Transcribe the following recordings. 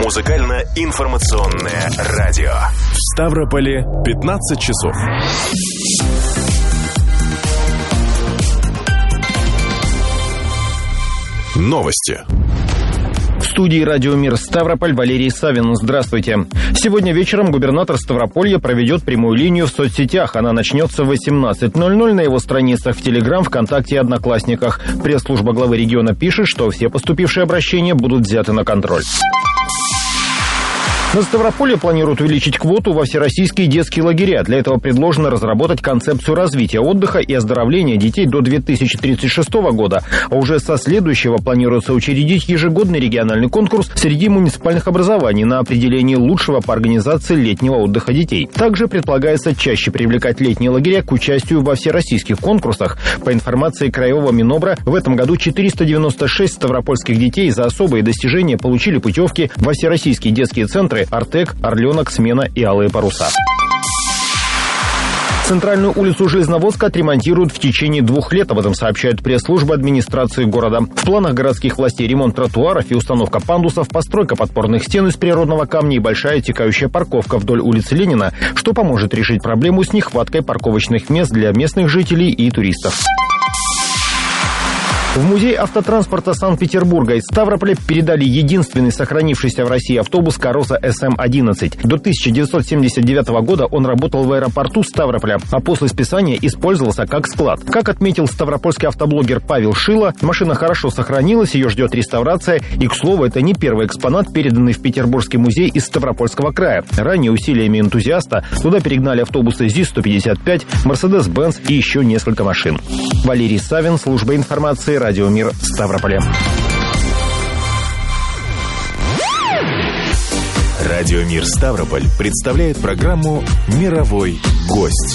Музыкально-информационное радио. В Ставрополе 15 часов. Новости. В студии «Радио Мир» Ставрополь Валерий Савин. Здравствуйте. Сегодня вечером губернатор Ставрополья проведет прямую линию в соцсетях. Она начнется в 18:00 на его страницах в Телеграм, ВКонтакте и Одноклассниках. Пресс-служба главы региона пишет, что все поступившие обращения будут взяты на контроль. На Ставрополье планируют увеличить квоту во всероссийские детские лагеря. Для этого предложено разработать концепцию развития отдыха и оздоровления детей до 2036 года. А уже со следующего планируется учредить ежегодный региональный конкурс среди муниципальных образований на определение лучшего по организации летнего отдыха детей. Также предполагается чаще привлекать летние лагеря к участию во всероссийских конкурсах. По информации Краевого Минобра, в этом году 496 ставропольских детей за особые достижения получили путевки во всероссийские детские центры «Артек», «Орленок», «Смена» и «Алые паруса». Центральную улицу Железноводска отремонтируют в течение 2 лет. Об этом сообщает пресс-служба администрации города. В планах городских властей ремонт тротуаров и установка пандусов, постройка подпорных стен из природного камня и большая текающая парковка вдоль улицы Ленина, что поможет решить проблему с нехваткой парковочных мест для местных жителей и туристов. В Музей автотранспорта Санкт-Петербурга из Ставрополя передали единственный сохранившийся в России автобус «Кароза СМ-11». До 1979 года он работал в аэропорту Ставрополя, а после списания использовался как склад. Как отметил ставропольский автоблогер Павел Шило, машина хорошо сохранилась, ее ждет реставрация. И, к слову, это не первый экспонат, переданный в Петербургский музей из Ставропольского края. Ранее усилиями энтузиаста туда перегнали автобусы ЗИС-155, Мерседес-Бенц и еще несколько машин. Валерий Савин, служба информации, «Радио Мир», Ставрополе. Радио Мир Ставрополь представляет программу «Мировой гость».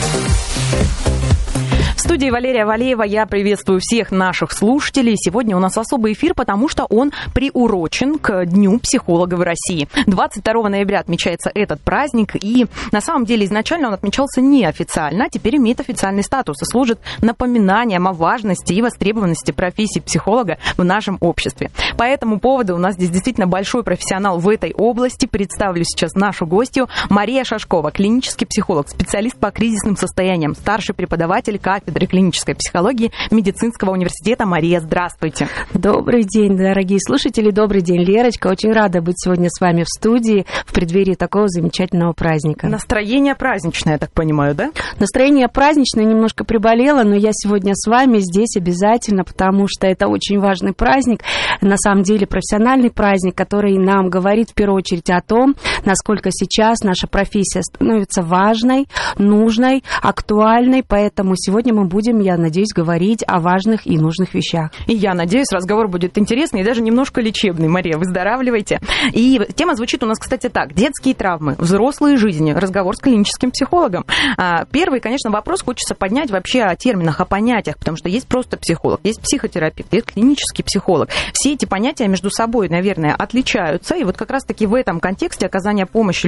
В студии Валерия Валеева. Я приветствую всех наших слушателей. Сегодня у нас особый эфир, потому что он приурочен к Дню психолога в России. 22 ноября отмечается этот праздник, и на самом деле изначально он отмечался неофициально, а теперь имеет официальный статус и служит напоминанием о важности и востребованности профессии психолога в нашем обществе. По этому поводу у нас здесь действительно большой профессионал в этой области. Представлю сейчас нашу гостью. Мария Шашкова, клинический психолог, специалист по кризисным состояниям, старший преподаватель кафедры клинической психологии Медицинского университета. Мария, здравствуйте. Добрый день, дорогие слушатели. Добрый день, Лерочка. Очень рада быть сегодня с вами в студии в преддверии такого замечательного праздника. Настроение праздничное, я так понимаю, да? Настроение праздничное, немножко приболело, но я сегодня с вами здесь обязательно, потому что это очень важный праздник, на самом деле профессиональный праздник, который нам говорит в первую очередь о том, насколько сейчас наша профессия становится важной, нужной, актуальной, поэтому сегодня мы будем, я надеюсь, говорить о важных и нужных вещах. И я надеюсь, разговор будет интересный и даже немножко лечебный. Мария, выздоравливайте. И тема звучит у нас, кстати, так. Детские травмы, взрослые жизни, разговор с клиническим психологом. Первый, конечно, вопрос хочется поднять вообще о терминах, о понятиях, потому что есть просто психолог, есть психотерапевт, есть клинический психолог. Все эти понятия между собой, наверное, отличаются. И вот как раз-таки в этом контексте оказания помощи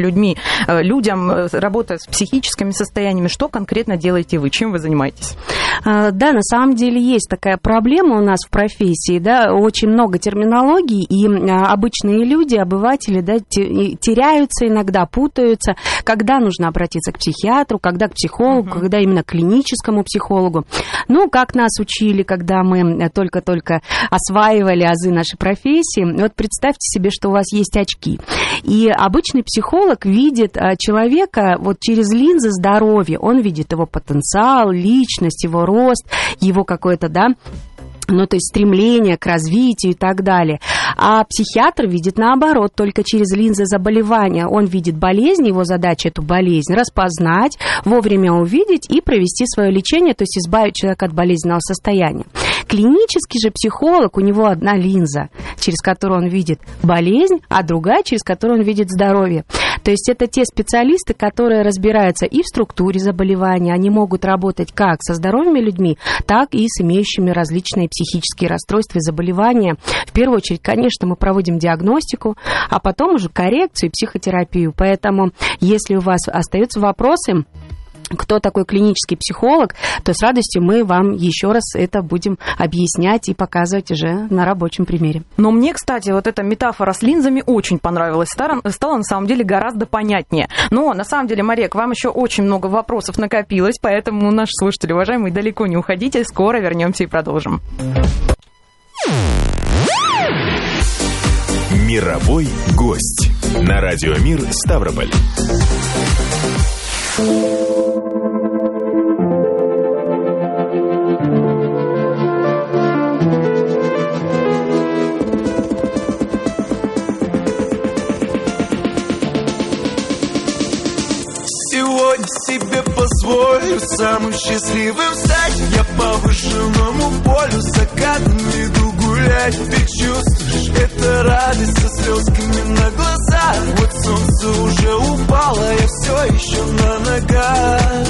людям, работа с психическими состояниями, что конкретно делаете вы, чем вы занимаетесь? Да, на самом деле есть такая проблема у нас в профессии, да, очень много терминологий, и обычные люди, обыватели, да, теряются иногда, путаются, когда нужно обратиться к психиатру, когда к психологу, когда именно к клиническому психологу. Ну, как нас учили, когда мы только-только осваивали азы нашей профессии, вот представьте себе, что у вас есть очки, и обычный психолог видит человека вот через линзы здоровья, он видит его потенциал, личность, его рост, его какой-то, да, ну, то есть стремление к развитию и так далее. А психиатр видит наоборот, только через линзы заболевания. Он видит болезнь, его задача эту болезнь распознать, вовремя увидеть и провести свое лечение, то есть избавить человека от болезненного состояния. Клинический же психолог, у него одна линза, через которую он видит болезнь, а другая, через которую он видит здоровье. То есть это те специалисты, которые разбираются и в структуре заболевания, они могут работать как со здоровыми людьми, так и с имеющими различные психические расстройства и заболевания. В первую очередь, конечно, мы проводим диагностику, а потом уже коррекцию и психотерапию. Поэтому, если у вас остаются вопросы, кто такой клинический психолог, то с радостью мы вам еще раз это будем объяснять и показывать уже на рабочем примере. Но мне, кстати, вот эта метафора с линзами очень понравилась. Стала на самом деле гораздо понятнее. Но на самом деле, Мария, к вам еще очень много вопросов накопилось, поэтому наши слушатели, уважаемые, далеко не уходите. Скоро вернемся и продолжим. Мировой гость. На Радио Мир Ставрополь. Сегодня себе позволю самым счастливым стать. Я по вышенному полю закатом иду гулять. Ты чувствуешь, это радость со слезками на глазах. Вот солнце уже упало, я все еще на ногах.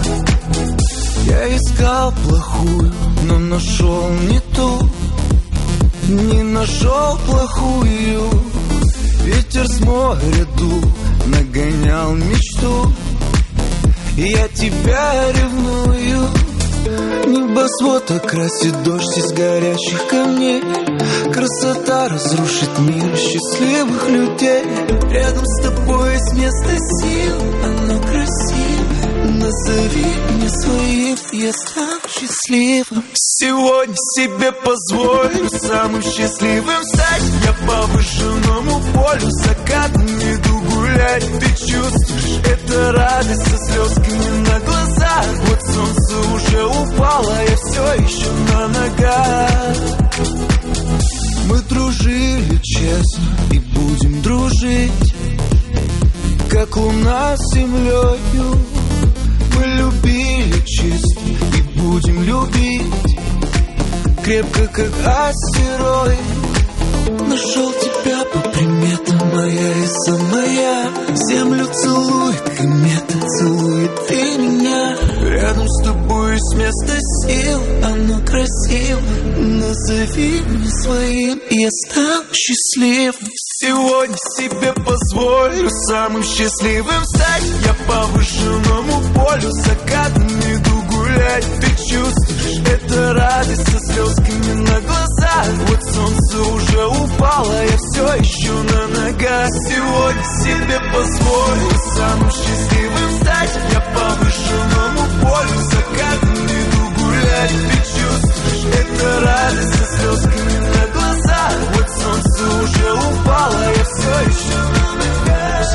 Я искал плохую, но нашел не ту. Не нашел плохую. Ветер с моря дул, нагонял мечту. Я тебя ревную. Небосвод окрасит дождь из горящих камней. Красота разрушит мир счастливых людей. Рядом с тобой есть место сил, оно красиво. Назови меня своим, я стану счастливым. Сегодня себе позволю самым счастливым стать. Я по вышенному полю закатом иду гулять. Ты чувствуешь, это радость со слезками на глазах. Вот солнце уже упало, я все еще на ногах. Мы дружили честно и будем дружить, как луна с землею. Мы любили чисто и будем любить, крепко, как астероид. Нашел тебя по приметам, моя и самая. Землю целует комета, целует и меня. Рядом с тобой есть место сил, оно красиво. Назови меня своим, и я стану счастливым. Сегодня себе позволю самым счастливым стать. Я по вышенному полю закатом иду гулять. Ты чувствуешь, это радость со слезками на глазах. Вот солнце уже упало, я все еще на ногах. Сегодня себе позволю самым счастливым стать. Я по вышенному полю закатом иду гулять. Ты чувствуешь, это радость со слезками на глазах. Вот солнце уже упало, я все еще на ногах.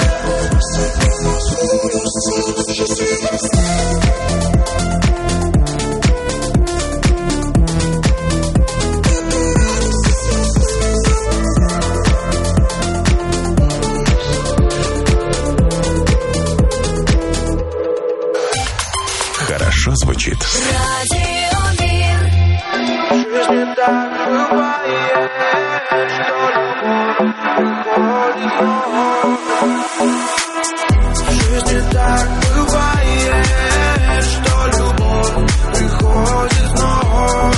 Хорошо звучит. Радио Мир. Жизнь так бывает, что любовь приходит снова. Жизнь так бывает, что любовь приходит снова.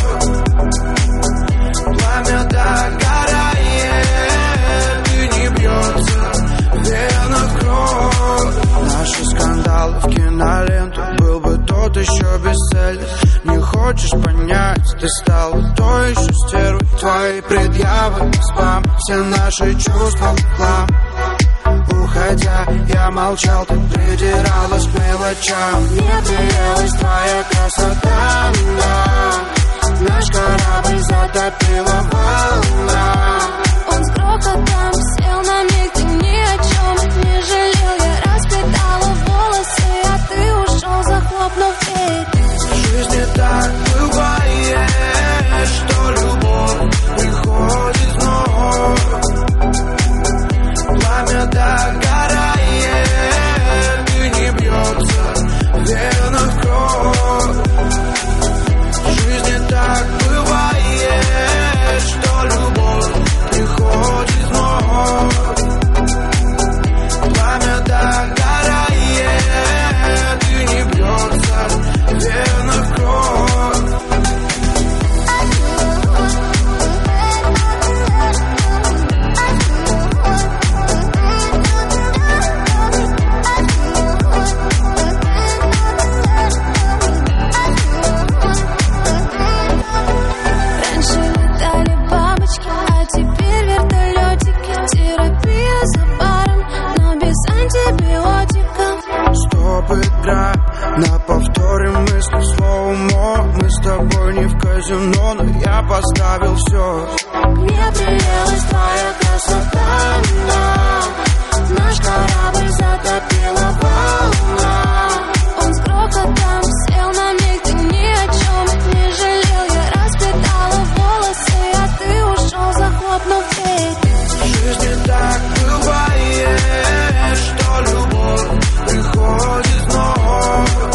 Пламя догорает, и не бьется в венах кровь. Наши скандалы в киноленту, был бы тот еще бестселлер. Не хочешь понять, ты стала той еще стервой. Твои предъявы, спам, все наши чувства в хлам. Уходя, я молчал, ты придиралась к мелочам. Мне приелась твоя красота, но наш корабль затопила волна. Он с грохотом сел на миг, ты ни о чем не жалел. Я распитала волосы, а ты ушел, захлопнув дверь. В жизни так бывает, что любовь приходит снова. Пламя догорает, и не бьется в венах кровь. В жизни так бывает, что но я поставил все. Мне приелась твоя красота, но наш корабль затопила волна. Он с грохотом сел на миг, ты ни о чем не жалел. Я расплетала волосы, а ты ушел, захлопнув дверь. В жизни так бывает, что любовь приходит вновь.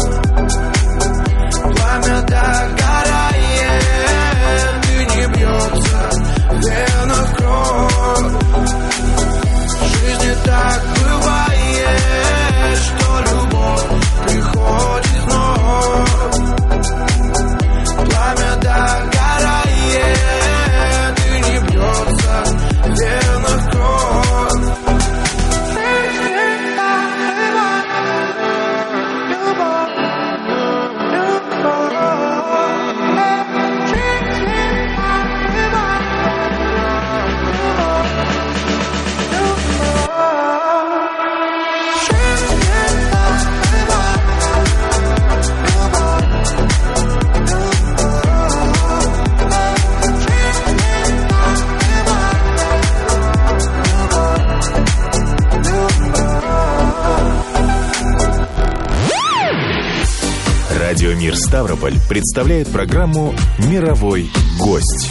Пламя догорает, и не бьется в венах кровь. В жизни так бывает, что любовь приходит вновь. Пламя догорает, и не бьется в венах кровь. Радио «Мир Ставрополь» представляет программу «Мировой гость».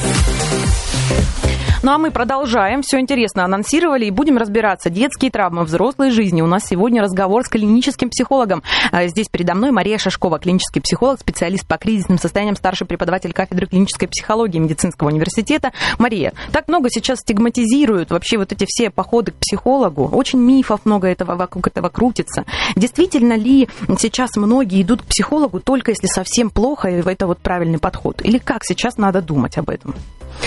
Ну а мы продолжаем. Все интересно анонсировали и будем разбираться. Детские травмы взрослой жизни. У нас сегодня разговор с клиническим психологом. Здесь передо мной Мария Шашкова, клинический психолог, специалист по кризисным состояниям, старший преподаватель кафедры клинической психологии Медицинского университета. Мария, так много сейчас стигматизируют вообще вот эти все походы к психологу. Очень мифов много вокруг этого крутится. Действительно ли сейчас многие идут к психологу только если совсем плохо, и это вот правильный подход? Или как сейчас надо думать об этом?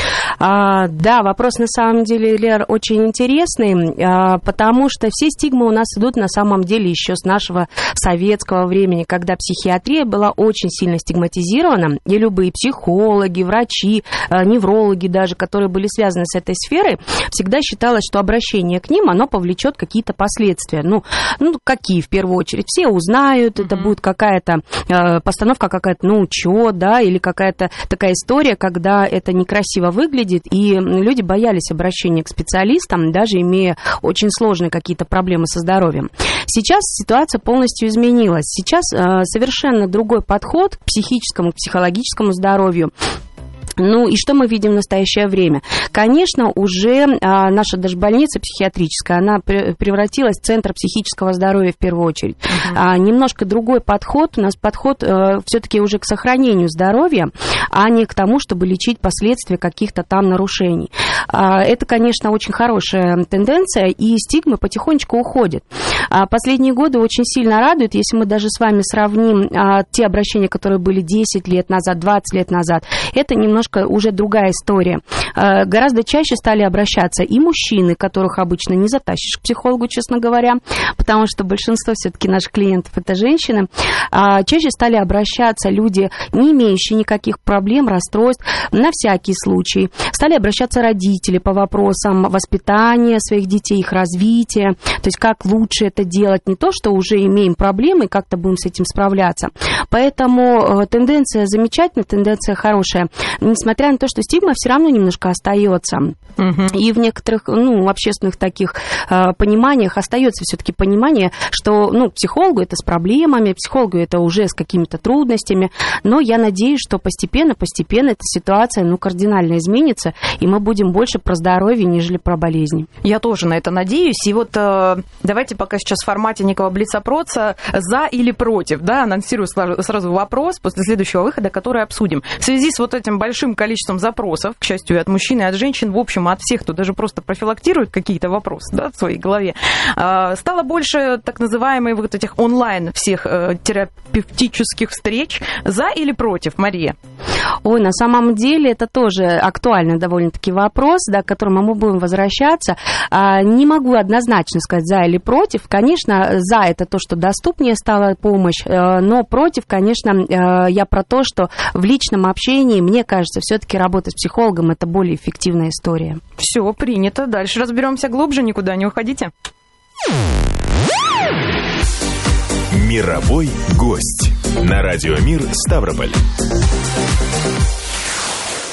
Да, вопрос на самом деле, Лер, очень интересный, потому что все стигмы у нас идут на самом деле еще с нашего советского времени, когда психиатрия была очень сильно стигматизирована, и любые психологи, врачи, неврологи даже, которые были связаны с этой сферой, всегда считалось, что обращение к ним, оно повлечет какие-то последствия. Ну какие в первую очередь? Все узнают, это будет какая-то постановка, какая-то на учет, да, или какая-то такая история, когда это некрасиво выглядит, и люди боялись обращения к специалистам, даже имея очень сложные какие-то проблемы со здоровьем. Сейчас ситуация полностью изменилась. Сейчас совершенно другой подход к психическому, к психологическому здоровью. Ну и что мы видим в настоящее время? Конечно, уже наша даже больница психиатрическая, она превратилась в центр психического здоровья в первую очередь. Немножко другой подход. У нас подход все-таки уже к сохранению здоровья, а не к тому, чтобы лечить последствия каких-то там нарушений. Это, конечно, очень хорошая тенденция, и стигмы потихонечку уходят. Последние годы очень сильно радуют, если мы даже с вами сравним те обращения, которые были 10 лет назад, 20 лет назад. Это немножко уже другая история. Гораздо чаще стали обращаться и мужчины, которых обычно не затащишь к психологу, честно говоря, потому что большинство все-таки наших клиентов это женщины. Чаще стали обращаться люди, не имеющие никаких проблем, расстройств, на всякий случай. Стали обращаться родители по вопросам воспитания своих детей, их развития, то есть как лучше это делать, не то, что уже имеем проблемы, как-то будем с этим справляться. Поэтому тенденция замечательная, тенденция хорошая. Несмотря на то, что стигма все равно немножко остается. И в некоторых общественных таких пониманиях остается все-таки понимание, что психологу это с проблемами, психологу это уже с какими-то трудностями. Но я надеюсь, что постепенно эта ситуация кардинально изменится, и мы будем больше про здоровье, нежели про болезни. Я тоже на это надеюсь. И вот давайте пока сейчас в формате некого блиц-опроса за или против, да, анонсирую сразу вопрос после следующего выхода, который обсудим. В связи с вот этим большим количеством запросов, к счастью, и от мужчин, и от женщин, в общем, от всех, кто даже просто профилактирует какие-то вопросы, да, в своей голове, стало больше так называемых вот этих онлайн всех терапевтических встреч. За или против, Мария? Ой, на самом деле это тоже актуальный довольно-таки вопрос, да, к которому мы будем возвращаться. Не могу однозначно сказать за или против. Конечно, за это то, что доступнее стала помощь, но против, конечно, я про то, что в личном общении, мне кажется, все-таки работа с психологом – это более эффективная история. Все, принято. Дальше разберемся глубже, никуда не уходите. Мировой гость. На радио «Мир» Ставрополь.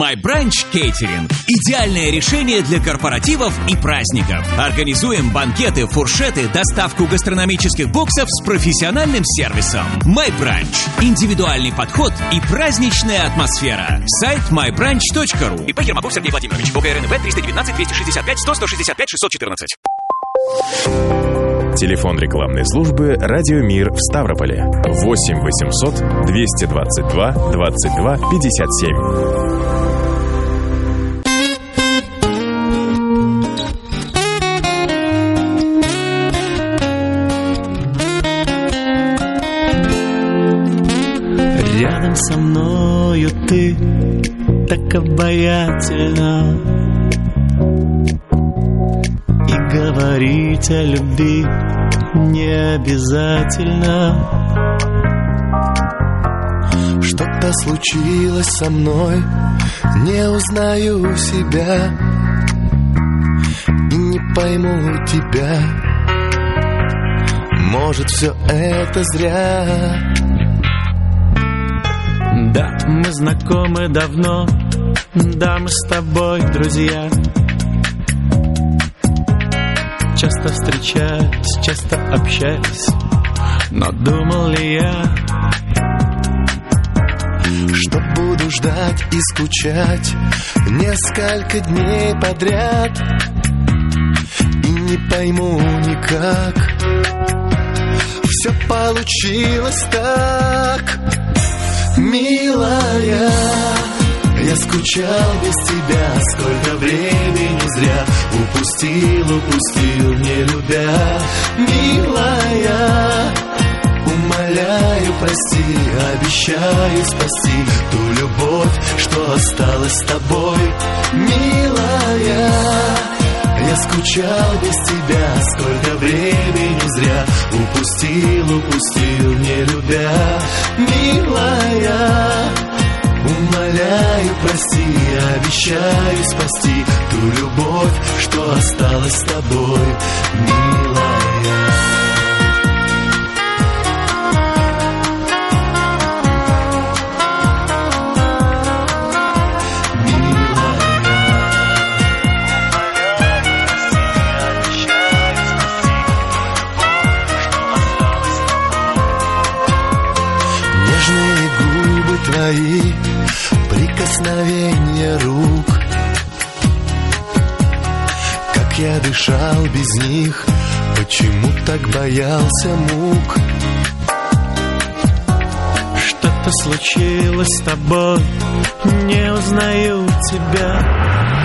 My Branch Catering – идеальное решение для корпоративов и праздников. Организуем банкеты, фуршеты, доставку гастрономических боксов с профессиональным сервисом. My Branch – индивидуальный подход и праздничная атмосфера. Сайт mybranch.ru. ИП Ермаков Сергей Владимирович. ОКРНВ 319 265 100 165 614. Телефон рекламной службы «Радио Мир» в Ставрополе 8 800 222 22 57. Рядом со мною ты так обаятельна, и говорить о любви не обязательно. Что-то случилось со мной, не узнаю себя и не пойму тебя. Может, все это зря. Да, мы знакомы давно, да, мы с тобой друзья. Часто встречаюсь, часто общаюсь, но думал ли я, что буду ждать и скучать несколько дней подряд, и не пойму никак. Все получилось так, милая. Я скучал без тебя, сколько времени зря упустил, не любя. Милая, умоляю, прости, обещаю спасти ту любовь, что осталась с тобой. Милая, я скучал без тебя, сколько времени зря упустил, не любя. Милая, умоляю, прости, обещаю спасти ту любовь, что осталась с тобой, милая. Нежные губы твои, прикосновение рук, как я дышал без них, почему так боялся мук. Что-то случилось с тобой, не узнаю тебя.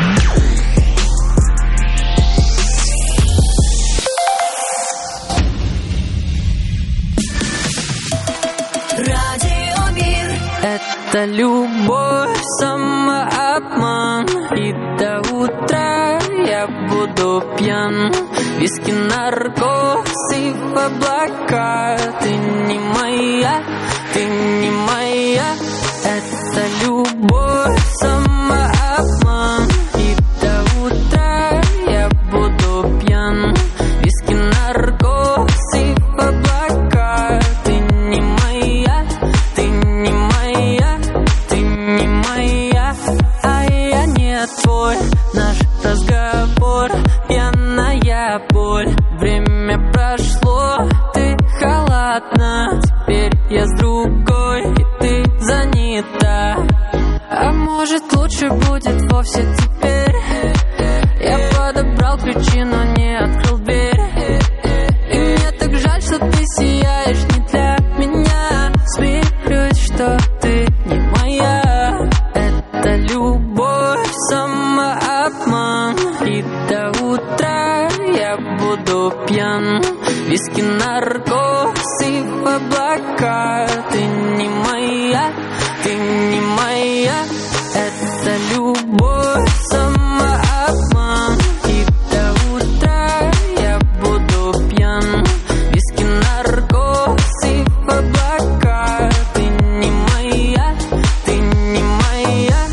Это любовь, самообман, и до утра я буду пьян. Виски, наркоз и в облака. Ты не моя, ты не моя. Это любовь, самообман, и до утра я буду пьян. Виски, наркоз и в облака. Ты не моя, ты не моя, ты не моя, а я не твой. Наш разговор, пьяная боль. Время прошло, ты халатна. Теперь я с другой, и ты занята. А может, лучше будет вовсе теперь. Я подобрал ключи, но не открыл дверь. И мне так жаль, что ты сияешь не для меня. Смирюсь, что ты не моя. Это любовь, самообман, и до утра я буду пьян. Виски, наркоз и в облака. Ты не моя, ты не моя. Это любовь, самообман, и до утра я буду пьян. Виски, наркоз и в облака. Ты не моя, ты не моя.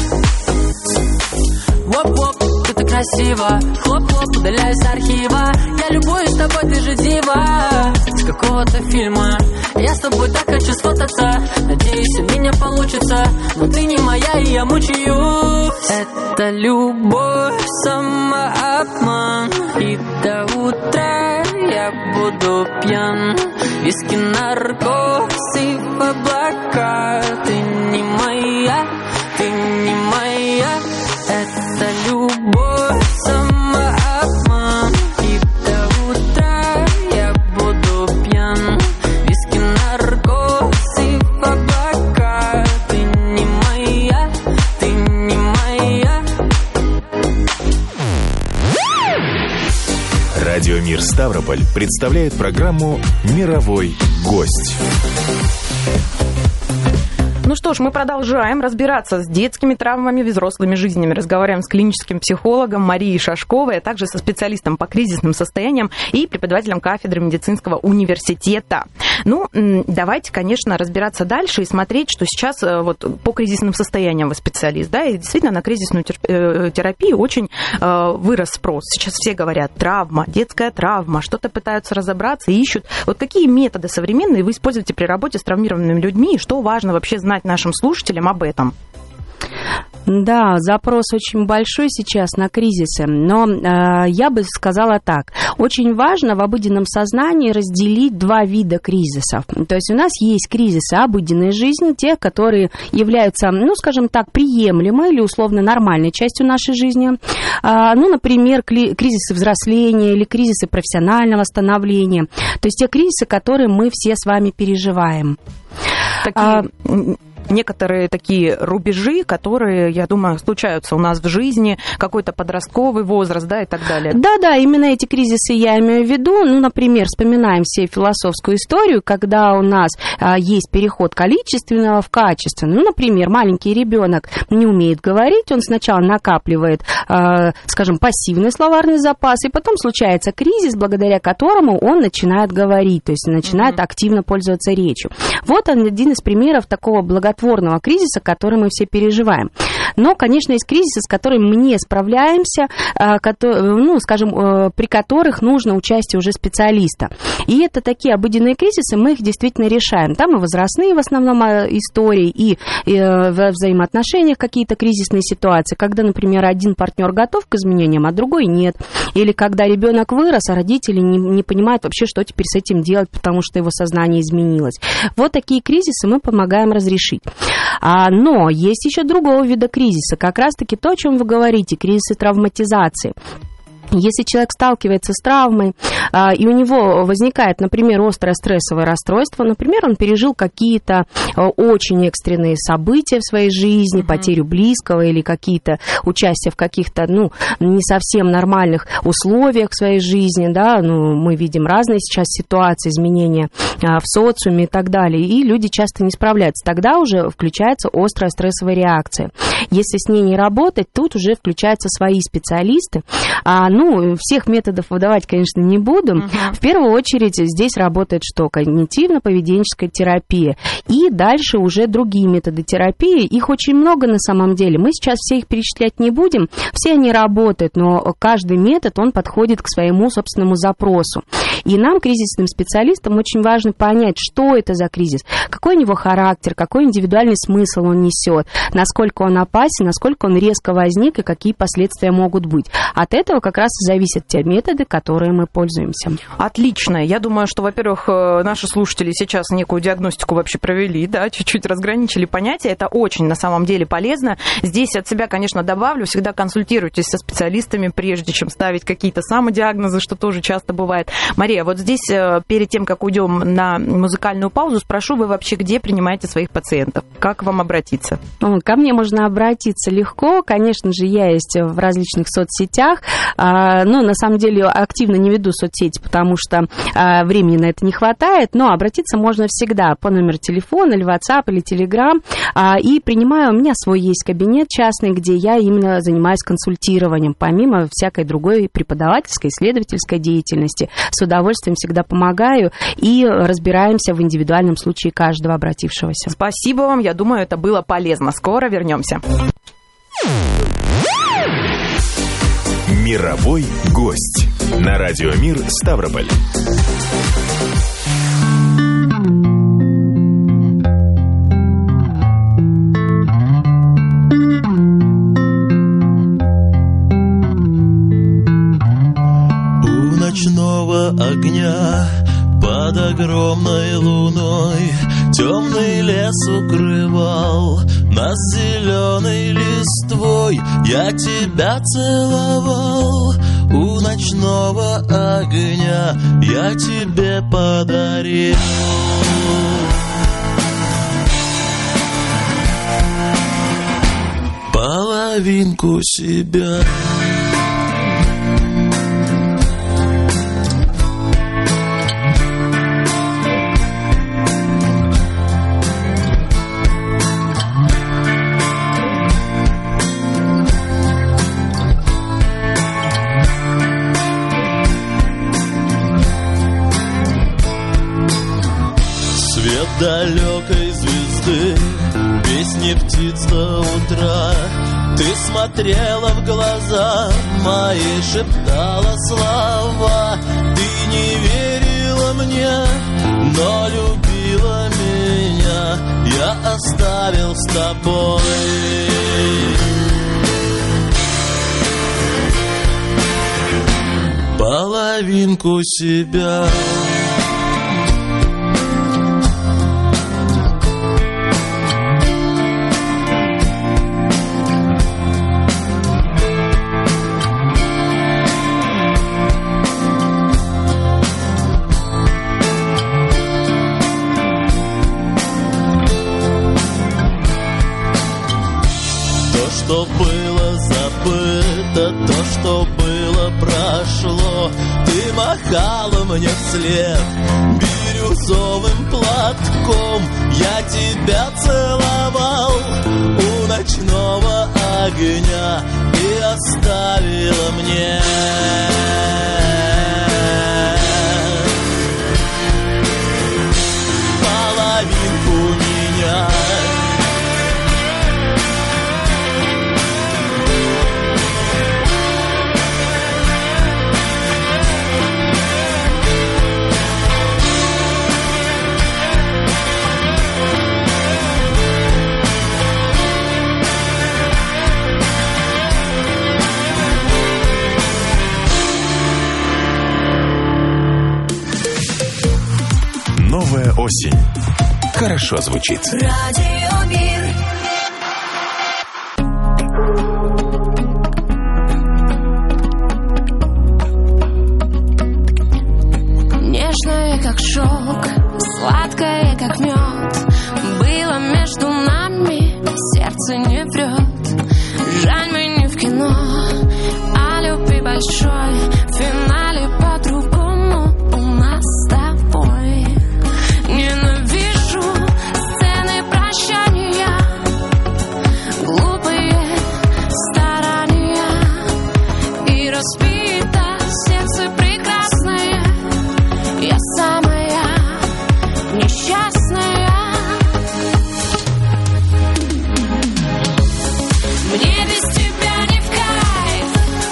Воп-воп, ты так красиво. Хлоп-хлоп, удаляюсь с архива. Я любуюсь тобой, ты же дива. какого-то фильма. Я с тобой так хочу сфотаться, надеюсь, у меня получится, но ты не моя, и я мучаюсь. Это любовь, самообман, и до утра я буду пьян. Виски, наркотик и в облака. Ты не моя, ты не моя. Это любовь, самообман, и до утра я буду пьян. Виски, наркотик и в облака. Ты не моя, ты не моя. Радио «Мир Ставрополь» представляет программу «Мировой гость». Ну что ж, мы продолжаем разбираться с детскими травмами, взрослыми жизнями. Разговариваем с клиническим психологом Марией Шашковой, а также со специалистом по кризисным состояниям и преподавателем кафедры медицинского университета. Ну, давайте, конечно, разбираться дальше и смотреть, что сейчас вот по кризисным состояниям вы специалист, да, и действительно на кризисную терапию очень вырос спрос. Сейчас все говорят травма, детская травма, что-то пытаются разобраться и ищут. Вот какие методы современные вы используете при работе с травмированными людьми и что важно вообще знать нашим слушателям об этом? Да, запрос очень большой сейчас на кризисы, но я бы сказала так. Очень важно в обыденном сознании разделить два вида кризисов. То есть у нас есть кризисы обыденной жизни, те, которые являются, ну, скажем так, приемлемой или условно нормальной частью нашей жизни. Ну, например, кризисы взросления или кризисы профессионального становления. То есть те кризисы, которые мы все с вами переживаем. Некоторые такие рубежи, которые, я думаю, случаются у нас в жизни, какой-то подростковый возраст, да, и так далее. Да, именно эти кризисы я имею в виду. Ну, например, вспоминаем все философскую историю, когда у нас есть переход количественного в качественное. Ну, например, маленький ребенок не умеет говорить, он сначала накапливает, скажем, пассивный словарный запас, и потом случается кризис, благодаря которому он начинает говорить, то есть начинает активно пользоваться речью. Вот он один из примеров такого благотворного кризиса, который мы все переживаем. Но, конечно, есть кризисы, с которыми мы не справляемся, ну, скажем, при которых нужно участие уже специалиста. И это такие обыденные кризисы, мы их действительно решаем. Там и возрастные в основном истории, и в взаимоотношениях какие-то кризисные ситуации, когда, например, один партнер готов к изменениям, а другой нет. Или когда ребенок вырос, а родители не понимают вообще, что теперь с этим делать, потому что его сознание изменилось. Вот такие кризисы мы помогаем разрешить. Но есть еще другого вида кризиса, как раз-таки то, о чем вы говорите, кризисы травматизации. Если человек сталкивается с травмой, и у него возникает, например, острое стрессовое расстройство, например, он пережил какие-то очень экстренные события в своей жизни, потерю близкого или какие-то участия в каких-то, ну, не совсем нормальных условиях в своей жизни, да, ну, мы видим разные сейчас ситуации, изменения в социуме и так далее, и люди часто не справляются. Тогда уже включается острая стрессовая реакция. Если с ней не работать, тут уже включаются свои специалисты. Ну, всех методов выдавать, конечно, не буду. В первую очередь здесь работает что? Когнитивно-поведенческая терапия. И дальше уже другие методы терапии. Их очень много на самом деле. Мы сейчас все их перечислять не будем. Все они работают, но каждый метод, он подходит к своему собственному запросу. И нам, кризисным специалистам, очень важно понять, что это за кризис, какой у него характер, какой индивидуальный смысл он несет, насколько он опасен, насколько он резко возник и какие последствия могут быть. От этого как раз и зависят те методы, которые мы пользуемся. Отлично. Я думаю, что, во-первых, наши слушатели сейчас некую диагностику вообще провели, да, чуть-чуть разграничили понятия. Это очень, на самом деле, полезно. Здесь от себя, конечно, добавлю, всегда консультируйтесь со специалистами, прежде чем ставить какие-то самодиагнозы, что тоже часто бывает. Мария, вот здесь, перед тем, как уйдем на музыкальную паузу, спрошу, вы вообще где принимаете своих пациентов? Как к вам обратиться? Ко мне можно обратиться легко. Конечно же, я есть в различных соцсетях. Ну, на самом деле, активно не веду соцсети, потому что времени на это не хватает, но обратиться можно всегда по номеру телефона, или WhatsApp, или Telegram. И принимаю, у меня свой есть кабинет частный, где я именно занимаюсь консультированием, помимо всякой другой преподавательской, исследовательской деятельности. С удовольствием всегда помогаю и разбираемся в индивидуальном случае каждого обратившегося. Спасибо вам, я думаю, это было полезно. Скоро вернемся. Мировой гость на Радио Мир Ставрополь. луной темный лес укрывал, нас зеленой листвой я тебя целовал. У ночного огня я тебе подарил половинку себя. Далекой звезды, песни птиц до утра. Ты смотрела в глаза мои, шептала слова. Ты не верила мне, но любила меня. Я оставил с тобой половинку себя. Что было забыто, то, что было, прошло. Ты махала мне вслед бирюзовым платком. Я тебя целовал у ночного огня и оставила мне половинку меня. Новая осень. Хорошо звучит. Радио Мир. Нежная, как шелк, сладкая, как мед. Было между нами, сердце не врет. Жаль, мы не в кино, а любви большой. В финале по-другому у нас с тобой. Ненавижу сцены прощания, глупые старания. И разбито сердце прекрасное. Я самая несчастная. Мне без тебя не в кайф.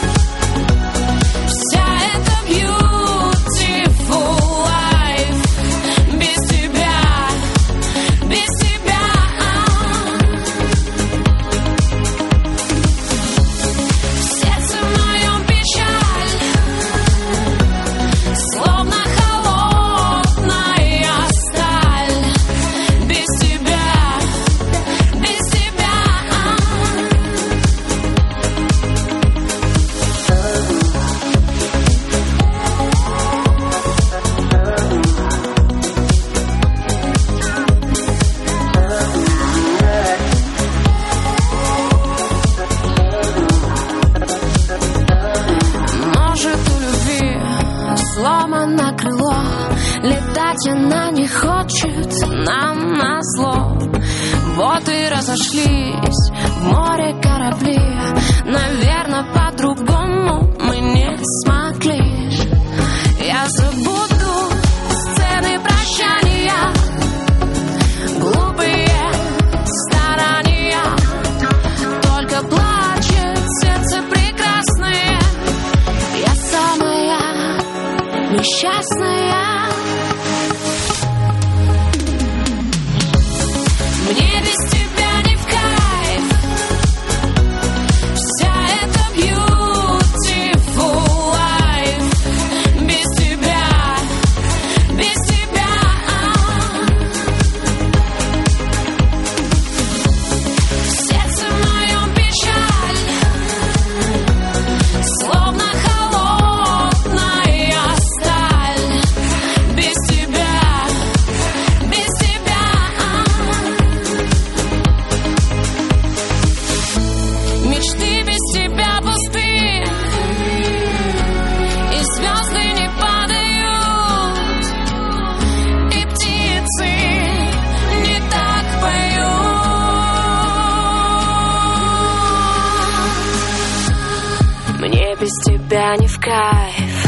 Вся эта beautiful life. Без тебя, без тебя. В сердце моем печаль, словно холодная сталь. Без тебя, без тебя. Может, у любви сломано крыло, летать она не хочет нам назло. Вот и разошлись в море корабли. Наверное, по-другому мы не смогли. Я забуду сцены прощания, глупые старания. Только плачет сердце прекрасное. Я самая несчастная. Мне без тебя не в кайф. Вся эта beautiful тебя не в кайф.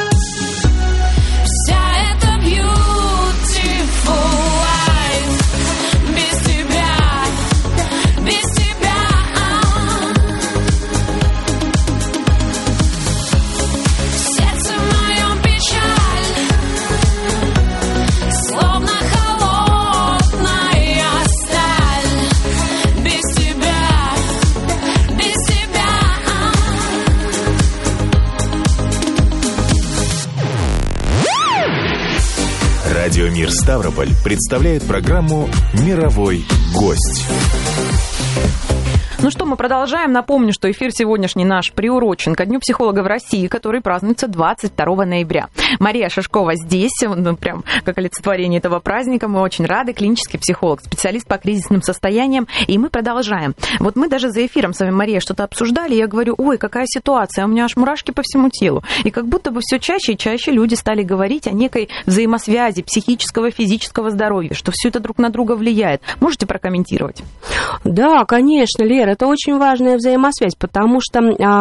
Вся эта beautiful life без тебя, без тебя. В сердце моем печаль, словно холодная сталь. Без тебя, без тебя. Радио «Мир Ставрополь» представляет программу «Мировой гость». Ну что, мы продолжаем. Напомню, что эфир сегодняшний наш приурочен ко Дню психолога в России, который празднуется 22 ноября. Мария Шишкова здесь, ну, прям как олицетворение этого праздника. Мы очень рады. Клинический психолог, специалист по кризисным состояниям. И мы продолжаем. Вот мы даже за эфиром с вами, Мария, что-то обсуждали. Я говорю, ой, какая ситуация, у меня аж мурашки по всему телу. И как будто бы все чаще и чаще люди стали говорить о некой взаимосвязи психического и физического здоровья, что все это друг на друга влияет. Можете прокомментировать? Да, конечно, Лера, это очень важная взаимосвязь, потому что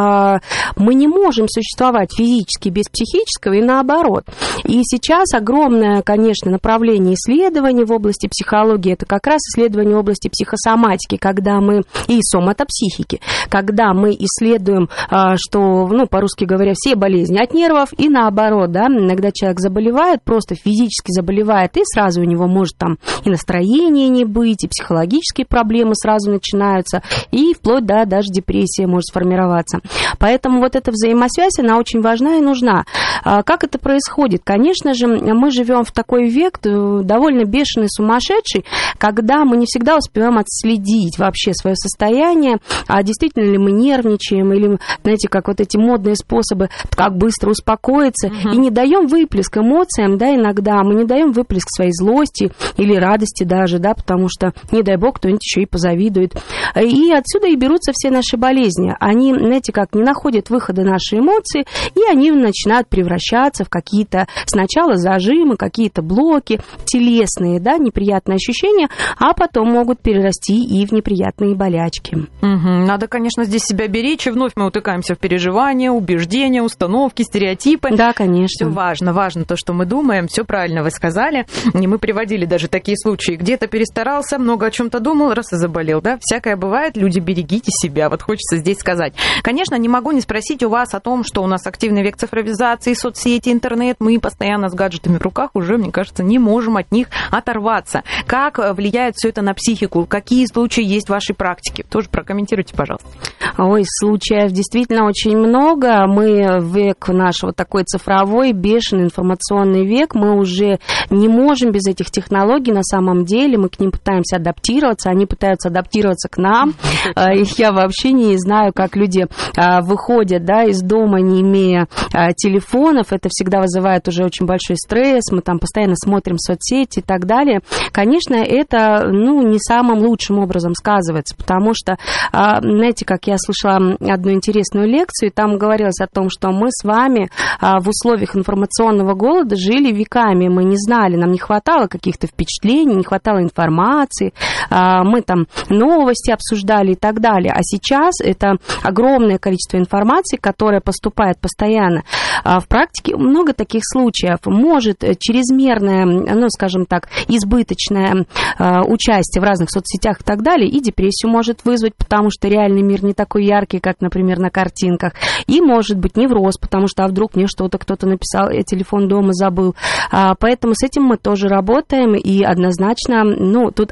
мы не можем существовать физически без психического и наоборот. И сейчас огромное, конечно, направление исследований в области психологии, это как раз исследование в области психосоматики, когда мы, и соматопсихики, когда мы исследуем, что, ну, по-русски говоря, все болезни от нервов и наоборот, да, иногда человек заболевает, просто физически заболевает, и сразу у него может там и настроение не быть, и психологические проблемы сразу начинаются, и вплоть до даже депрессия может сформироваться. Поэтому вот эта взаимосвязь, она очень важна и нужна. Как это происходит? Конечно же, мы живем в такой век довольно бешеный, сумасшедший, когда мы не всегда успеваем отследить вообще свое состояние, а действительно ли мы нервничаем, или, знаете, как вот эти модные способы, как быстро успокоиться, и не даем выплеск эмоциям, да, иногда мы не даем выплеск своей злости или радости даже, да, потому что, не дай бог, кто-нибудь еще и позавидует. И отсюда и берутся все наши болезни. Они, знаете, как не находят выхода наши эмоции, и они начинают превращаться в какие-то сначала зажимы, какие-то блоки телесные, да, неприятные ощущения, а потом могут перерасти и в неприятные болячки. Надо, конечно, здесь себя беречь, и вновь мы утыкаемся в переживания, убеждения, установки, стереотипы. Да, конечно. Все важно то, что мы думаем, все правильно вы сказали. И мы приводили даже такие случаи. Где-то перестарался, много о чем-то думал, раз и заболел, да? Всякое бывает, люди, берегите себя, вот хочется здесь сказать. Конечно, не могу не спросить у вас о том, что у нас активный век цифровизации, соцсети, интернет, мы постоянно с гаджетами в руках уже, мне кажется, не можем от них оторваться. Как влияет все это на психику? Какие случаи есть в вашей практике? Тоже прокомментируйте, пожалуйста. Ой, случаев действительно очень много. Мы в век наш вот такой цифровой, бешеный информационный век. Мы уже не можем без этих технологий на самом деле. Мы к ним пытаемся адаптироваться, они пытаются адаптироваться к нам. Я вообще не знаю, как люди выходят, да, из дома, не имея телефонов. Это всегда вызывает уже очень большой стресс. Мы там постоянно смотрим соцсети и так далее. Конечно, это, не самым лучшим образом сказывается, потому что, знаете, как я слышала одну интересную лекцию, и там говорилось о том, что мы с вами в условиях информационного голода жили веками. Мы не знали, нам не хватало каких-то впечатлений, не хватало информации. Мы там новости обсуждали и так далее. А сейчас это огромное количество информации, которая поступает постоянно. В практике много таких случаев. Может чрезмерное, скажем так, избыточное участие в разных соцсетях и так далее, и депрессию может вызвать, потому что реальный мир не такой яркий, как, например, на картинках. И может быть невроз, потому что, а вдруг мне что-то кто-то написал, я телефон дома забыл. Поэтому с этим мы тоже работаем, и однозначно, тут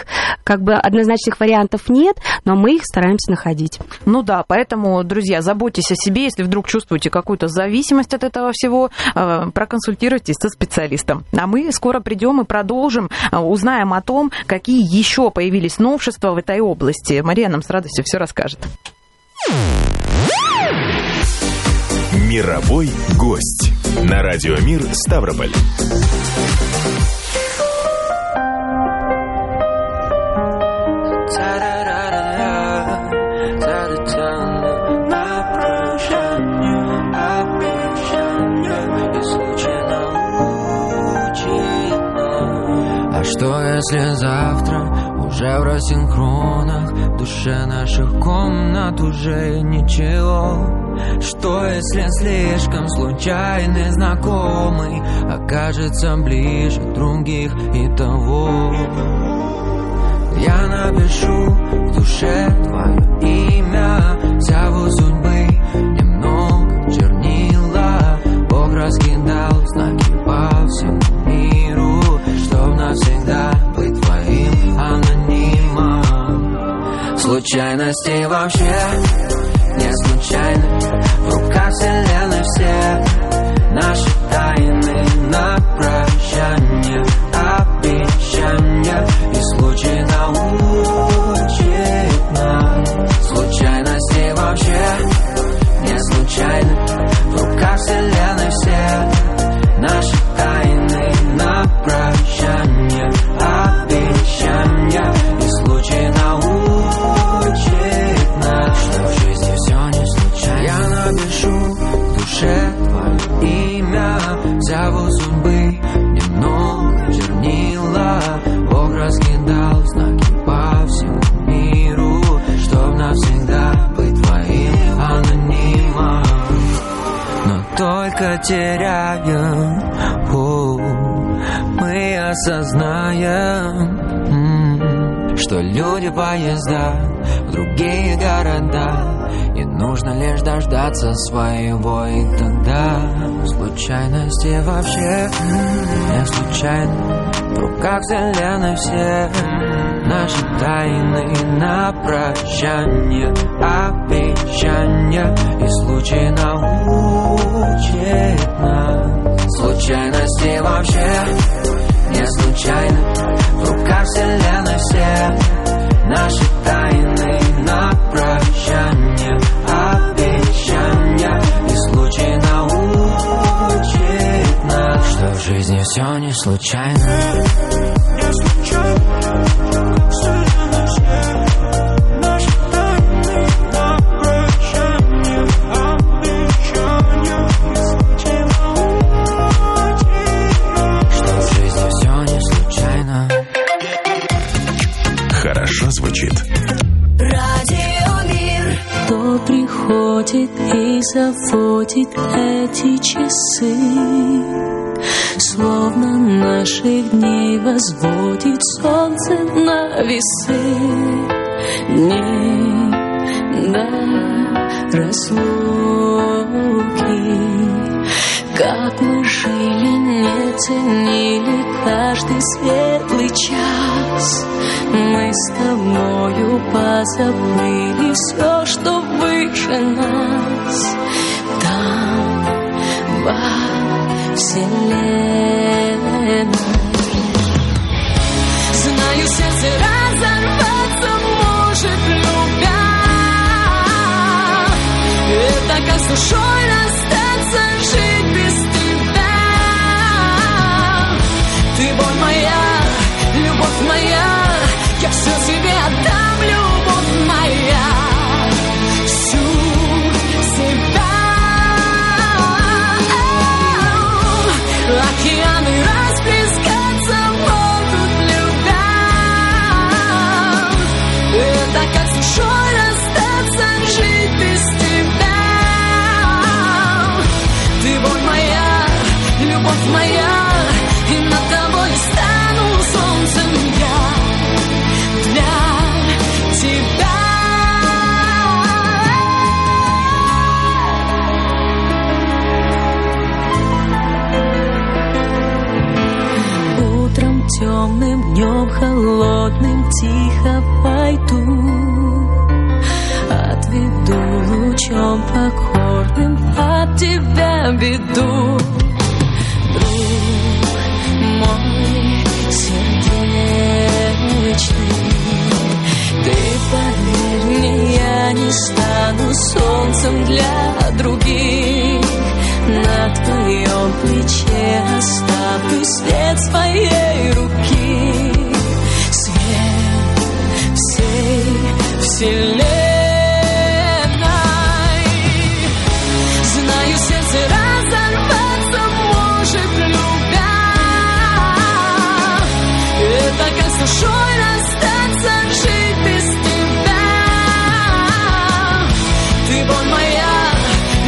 однозначных вариантов нет, но мы их стараемся находить. Ну да, поэтому, друзья, заботьтесь о себе, если вдруг чувствуете какую-то зависимость от этого всего, проконсультируйтесь со специалистом. А мы скоро придем и продолжим, узнаем о том, какие еще появились новшества в этой области. Мария нам с радостью все расскажет. Мировой гость на Радио Мир Ставрополь. А что если завтра уже в рассинхронах в душе наших комнат уже ничего? Что если слишком случайный знакомый окажется ближе других и того? Я напишу в душе твое имя, взяву судьбы немного чернила. Бог раскидал знаки по всему миру, чтоб навсегда быть твоим анонимом. Случайности вообще не случайны, в руках вселенной все наши тайны на прощание, обещания, и случай научит нас. Случайности вообще не случайны, в руках вселенной все наши тайны на прощание, обещания, и случай научит нас, что в жизни все не случайно. Я напишу в душе твое имя, взяву судьбы немного чернила. Бог раскидал знаки по всему миру, чтоб навсегда быть твоим анонимом. Но только теряем, мы осознаем, что люди поезда в другие города, и нужно лишь дождаться своего, и тогда случайности вообще не случайно, в руках вселенной все наши тайны на прощание, обещания, и случай научит нас. Случайности вообще не случайно, в руках вселенной все наши тайны на прощание, обещания, и случай научит нас, что в жизни все не случайно. Не случайно, вселенной все наши тайны на прощание, обещания, и случай научит нас, что в жизни все не случайно. Хорошо звучит. Радиомир. Кто приходит и заводит эти часы, словно наших дней возводит солнце на весы. Не до разлуки, как мы жили, не ценили каждый светлый час. Мы с тобою позабыли все, что выше нас. Там, во вселенной. Знаю, сердце разорваться может, любя. Это как с душой расстаться, жить без тебя. Ты боль моя, любовь моя, я все тебе отдам, любовь моя, всю себя. Океаны расплескаться могут, любя. Это как с душой расстаться, жить без тебя. Ты боль моя, любовь моя, и над тобой стану солнцем я. Для тебя. Утром темным, днем холодным тихо пойду, отведу лучом покорным от тебя беду. Друг мой сердечный, ты поверь мне, я не стану солнцем для других. На твоем плече оставлю свет своей руки, свет всей вселенной. Знаю, сердце разорваться может, любя. Это как с душой расстаться, жить без тебя. Ты боль моя,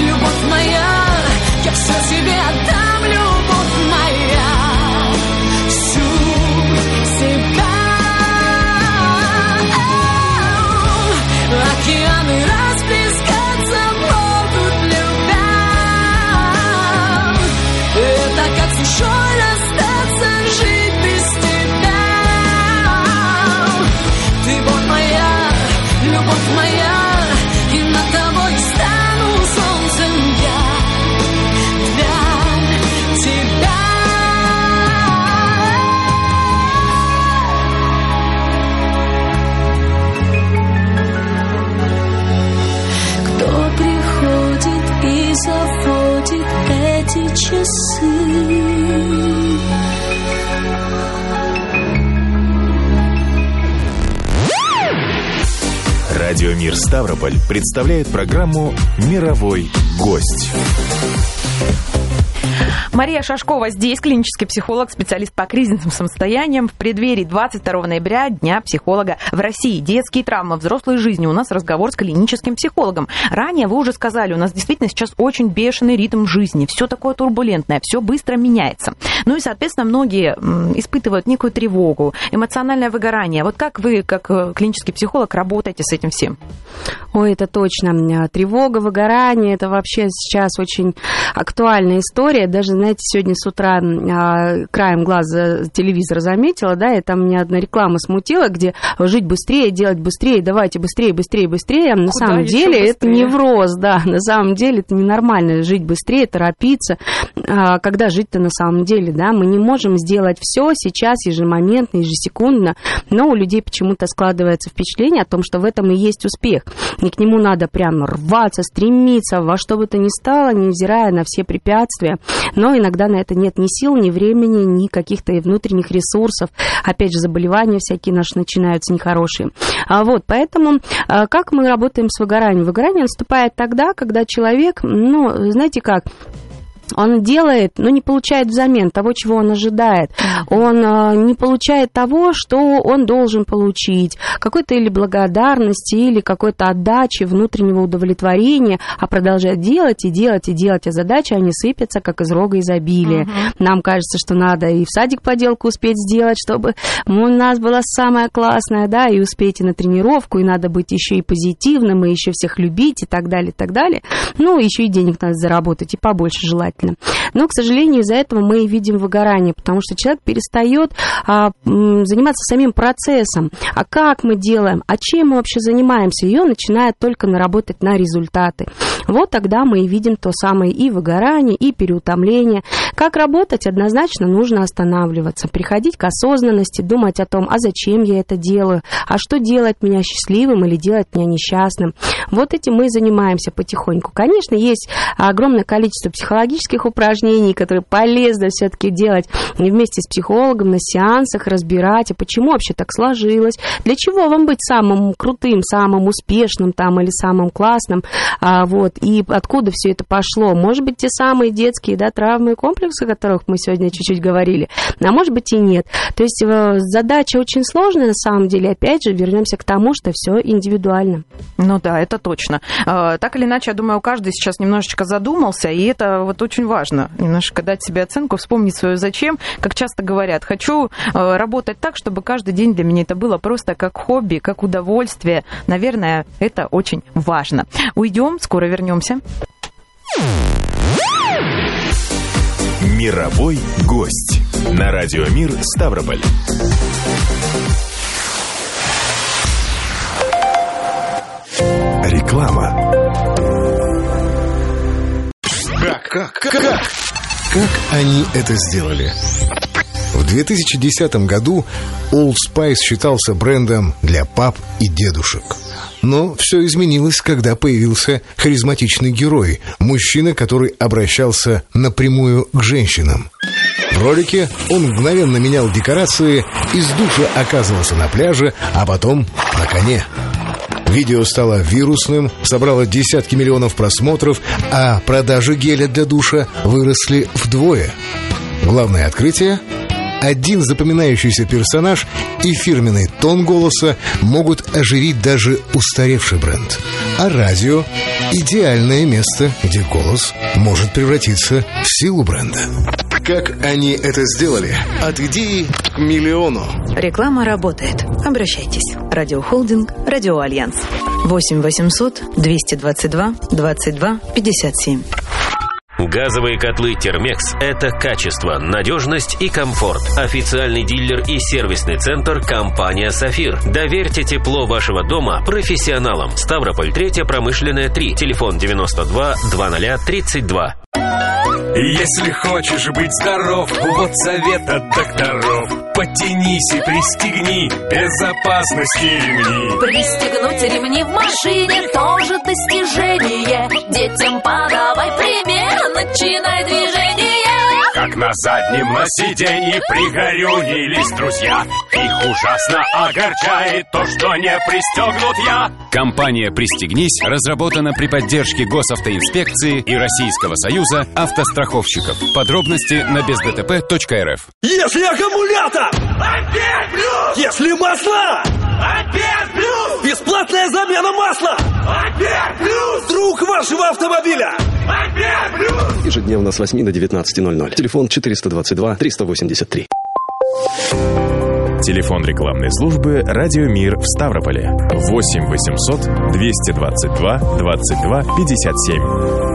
Радио «Мир» Ставрополь представляет программу «Мировой гость». Мария Шашкова здесь, клинический психолог, специалист по кризисным состояниям. В преддверии 22 ноября, Дня психолога в России. Детские травмы взрослой жизни. У нас разговор с клиническим психологом. Ранее вы уже сказали, у нас действительно сейчас очень бешеный ритм жизни. Все такое турбулентное, все быстро меняется. Ну и, соответственно, многие испытывают некую тревогу, эмоциональное выгорание. Вот как вы, как клинический психолог, работаете с этим всем? Ой, это точно. Тревога, выгорание, это вообще сейчас очень актуальная история. Даже, знаете, сегодня с утра краем глаза телевизор заметила, да, и там меня одна реклама смутила, где жить быстрее, делать быстрее, давайте быстрее, быстрее, быстрее. На самом деле это невроз, да, на самом деле это ненормально жить быстрее, торопиться, когда жить-то на самом деле, да, мы не можем сделать все сейчас, ежемоментно, ежесекундно, но у людей почему-то складывается впечатление о том, что в этом и есть успех, и к нему надо прямо рваться, стремиться, во что бы то ни стало, невзирая на все препятствия. Но иногда на это нет ни сил, ни времени, ни каких-то внутренних ресурсов. Опять же, заболевания всякие наши начинаются нехорошие. Вот, поэтому как мы работаем с выгоранием? Выгорание наступает тогда, когда человек, знаете как, он делает, но не получает взамен того, чего он ожидает. Он не получает того, что он должен получить. Какой-то или благодарности, или какой-то отдачи, внутреннего удовлетворения, а продолжает делать и делать и делать, а задачи, они сыпятся, как из рога изобилия. Нам кажется, что надо и в садик поделку успеть сделать, чтобы у нас была самая классная, да, и успеть и на тренировку, и надо быть еще и позитивным, и еще всех любить, и так далее, и так далее. Ну, еще и денег надо заработать, и побольше желательно. Но, к сожалению, из-за этого мы и видим выгорание, потому что человек перестает заниматься самим процессом. А как мы делаем, а чем мы вообще занимаемся, и он начинает только наработать на результаты. Вот тогда мы и видим то самое и выгорание, и переутомление. Как работать? Однозначно нужно останавливаться, приходить к осознанности, думать о том, а зачем я это делаю, а что делать меня счастливым или делать меня несчастным. Вот этим мы и занимаемся потихоньку. Конечно, есть огромное количество психологических упражнений, которые полезно все-таки делать вместе с психологом на сеансах, разбирать, а почему вообще так сложилось, для чего вам быть самым крутым, самым успешным там или самым классным, вот, и откуда все это пошло. Может быть, те самые детские, да, травмы и комплексы, о которых мы сегодня чуть-чуть говорили, а может быть и нет. То есть задача очень сложная на самом деле. Опять же, вернемся к тому, что все индивидуально. Ну да, это точно. Так или иначе, я думаю, каждый сейчас немножечко задумался, и это вот очень важно. Немножко дать себе оценку, вспомнить свое зачем. Как часто говорят, хочу работать так, чтобы каждый день для меня это было просто как хобби, как удовольствие. Наверное, это очень важно. Уйдем, скоро вернемся. Мировой гость. На Радио «Мир» Ставрополь. Реклама. Как они это сделали? В 2010 году Old Spice считался брендом для пап и дедушек. Но все изменилось, когда появился харизматичный герой, мужчина, который обращался напрямую к женщинам. В ролике он мгновенно менял декорации, из душа оказывался на пляже, а потом на коне. Видео стало вирусным, собрало десятки миллионов просмотров, а продажи геля для душа выросли вдвое. Главное открытие – один запоминающийся персонаж и фирменный тон голоса могут оживить даже устаревший бренд. А радио – идеальное место, где голос может превратиться в силу бренда. Как они это сделали? От идеи к миллиону. Реклама работает. Обращайтесь. Радиохолдинг, Радио Альянс. 8 800 222 22 57. Газовые котлы «Термекс» — это качество, надежность и комфорт. Официальный дилер и сервисный центр — компания «Сафир». Доверьте тепло вашего дома профессионалам. Ставрополь, 3-я промышленная, 3. Телефон 92 00 32. Если хочешь быть здоров, вот совет от докторов. Подтянись и пристегни безопасности ремни. Пристегнуть ремни в машине тоже достижение. Детям подавай пример, начинай движение. Как На заднем на сиденье пригорюнились друзья. Их ужасно огорчает то, что не пристегнут я. Компания «Пристегнись» разработана при поддержке Госавтоинспекции и Российского союза автостраховщиков. Подробности на бездтп.рф. Если аккумулятор, опять плюс! Если масло, опять плюс! Бесплатная замена масла, опять плюс! Друг вашего автомобиля, опять плюс! Ежедневно с 8 до 19:00. Телефон 422-383. Телефон рекламной службы «Радио Мир» в Ставрополе 8 800 222 22 57.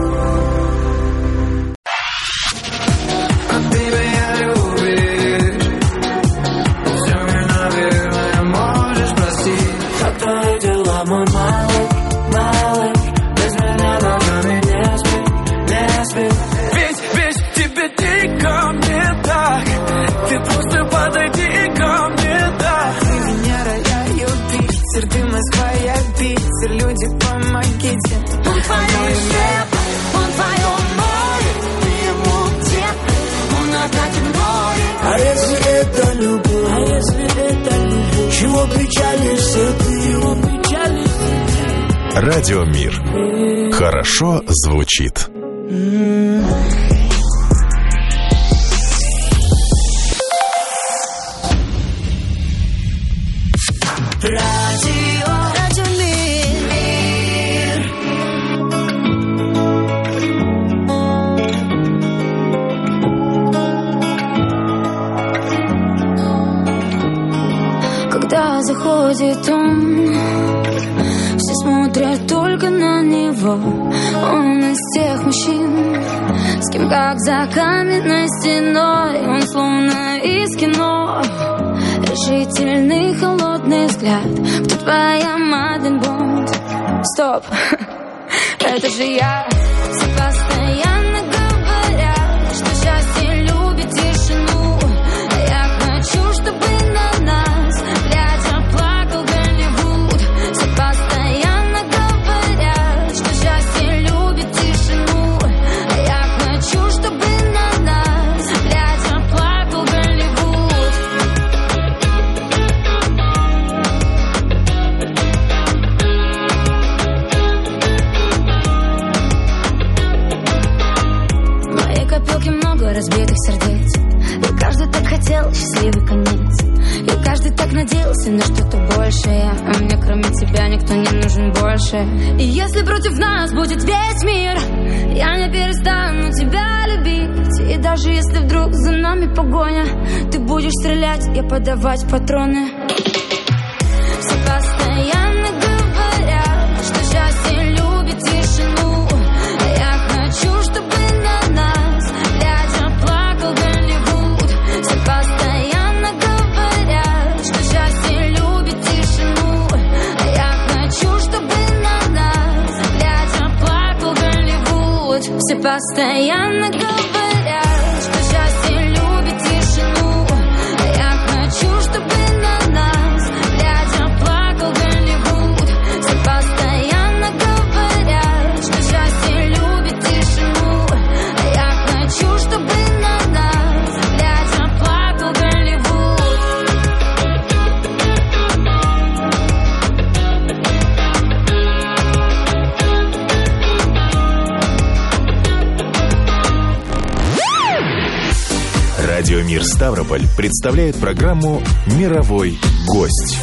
Люди, помогите. Он твое небо, он твое море, ты ему дед, он отдать море. А если это любовь, чего печалишься ты? Радио Мир. Хорошо звучит. Заходит он, все смотрят только на него. Он из тех мужчин, с кем как за каменной стеной. Он словно из кино, решительный холодный взгляд. Кто твоя Мадлен Бонд? Стоп, это же я. Все постоянно говорят, что счастье любит тишину. А я хочу, чтобы на нас плакал Голливуд. Все постоянно говорят, что счастье любит тишину. А я хочу, чтобы на нас плакал Голливуд. В моей копилке много разбитых сердец, и каждый так хотел счастливый конец. И каждый так надеялся на что-то большее, а мне кроме тебя никто не нужен больше. И если против нас будет весь мир, я не перестану тебя любить. И даже если вдруг за нами погоня, ты будешь стрелять, я подавать патроны. Все постоянно говорят, что счастье любит тишину. А я хочу, чтобы на нас плакал Голливуд. Все постоянно говорят, что счастье любит тишину. А я хочу, чтобы на нас плакал Голливуд. Все постоянно говорят, что счастье любит тишину. А я хочу, чтобы на нас плакал Голливуд. Все постоянно говорят, что счастье любит тишину. А я хочу, чтобы на нас плакал Голливуд. Радио Мир Ставрополь представляет программу «Мировой гость».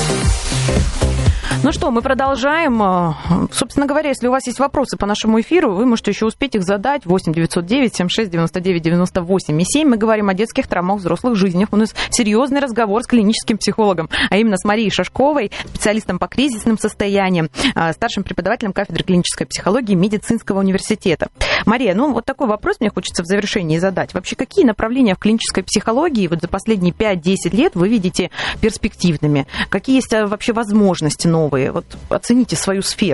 Ну что, мы продолжаем. Собственно говоря, если у вас есть вопросы по нашему эфиру, вы можете еще успеть их задать. 8 909 76 99 98 и 7. Мы говорим о детских травмах, взрослых жизнях. У нас серьезный разговор с клиническим психологом, а именно с Марией Шашковой, специалистом по кризисным состояниям, старшим преподавателем кафедры клинической психологии Медицинского университета. Мария, ну вот такой вопрос мне хочется в завершении задать. Вообще, какие направления в клинической психологии вот за последние 5-10 лет вы видите перспективными? Какие есть вообще возможности новые? Вот оцените свою сферу.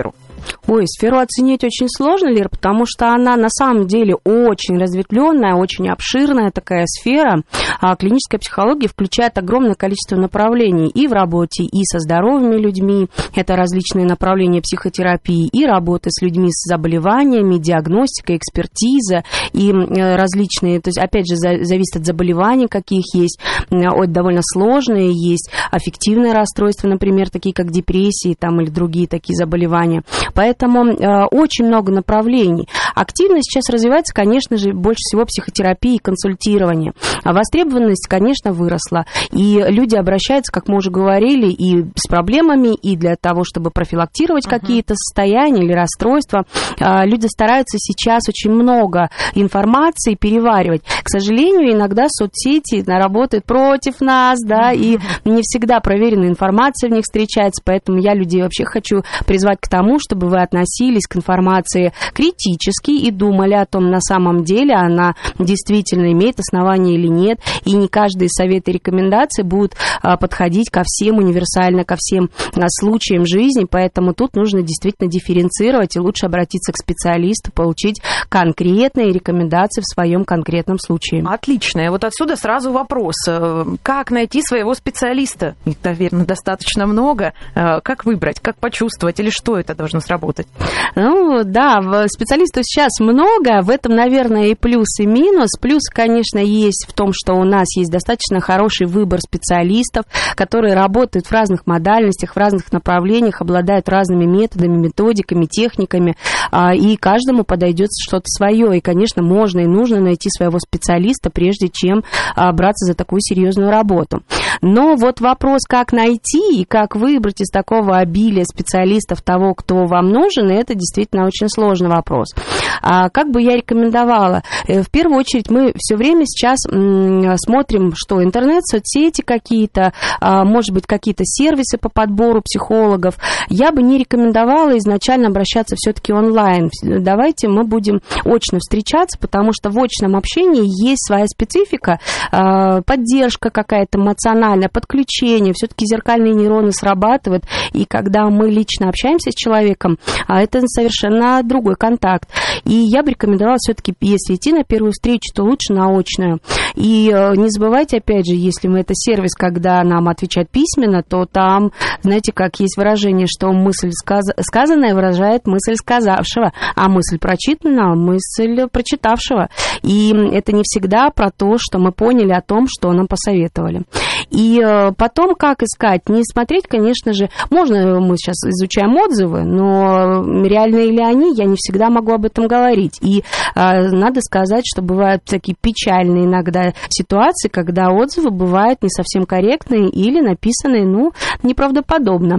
Ой, сферу оценить очень сложно, Лер, потому что она на самом деле очень разветвленная, очень обширная такая сфера. Клиническая психология включает огромное количество направлений и в работе, и со здоровыми людьми. Это различные направления психотерапии, и работы с людьми с заболеваниями, диагностика, экспертиза, и различные, то есть, опять же, зависит от заболеваний, каких есть, довольно сложные, есть аффективные расстройства, например, такие как депрессии там, или другие такие заболевания. Поэтому очень много направлений. Активно сейчас развивается, конечно же, больше всего психотерапия и консультирование. Востребованность, конечно, выросла. И люди обращаются, как мы уже говорили, и с проблемами, и для того, чтобы профилактировать какие-то состояния или расстройства. Люди стараются сейчас очень много информации переваривать. К сожалению, иногда соцсети работают против нас, да, и не всегда проверенная информация в них встречается, поэтому я людей вообще хочу призвать к тому, чтобы вы относились к информации критически и думали о том, на самом деле она действительно имеет основание или нет, и не каждый совет и рекомендации будут подходить ко всем универсально, ко всем случаям жизни, поэтому тут нужно действительно дифференцировать и лучше обратиться к специалисту, получить конкретные рекомендации в своем конкретном случае. Отлично. И вот отсюда сразу вопрос. Как найти своего специалиста? Их, наверное, достаточно много. Как выбрать, как почувствовать, или что это должно сработать? Ну, да, специалистов сейчас много, в этом, наверное, и плюс, и минус. Плюс, конечно, есть в том, что у нас есть достаточно хороший выбор специалистов, которые работают в разных модальностях, в разных направлениях, обладают разными методами, методиками, техниками, и каждому подойдет что-то свое. И, конечно, можно и нужно найти своего специалиста, прежде чем браться за такую серьезную работу. Но вот вопрос, как найти и как выбрать из такого обилия специалистов того, кто вам нужен, это действительно очень сложный вопрос. Как бы я рекомендовала? В первую очередь мы все время сейчас смотрим, что интернет, соцсети какие-то, может быть, какие-то сервисы по подбору психологов. Я бы не рекомендовала изначально обращаться все-таки онлайн. Давайте мы будем очно встречаться, потому что в очном общении есть своя специфика, поддержка какая-то эмоциональная, подключение, все-таки зеркальные нейроны срабатывают, и когда мы лично общаемся с человеком, это совершенно другой контакт. И я бы рекомендовала все-таки, если идти на первую встречу, то лучше на очную. И не забывайте, опять же, если мы это сервис, когда нам отвечают письменно, то там, знаете, как есть выражение, что мысль сказанная выражает мысль сказавшего, а мысль прочитанная — мысль прочитавшего. И это не всегда про то, что мы поняли о том, что нам посоветовали. И потом, как искать? Не смотреть, конечно же, можно, мы сейчас изучаем отзывы, но реальные ли они, я не всегда могу об этом говорить. И надо сказать, что бывают такие печальные иногда ситуации, когда отзывы бывают не совсем корректные или написанные, неправдоподобно.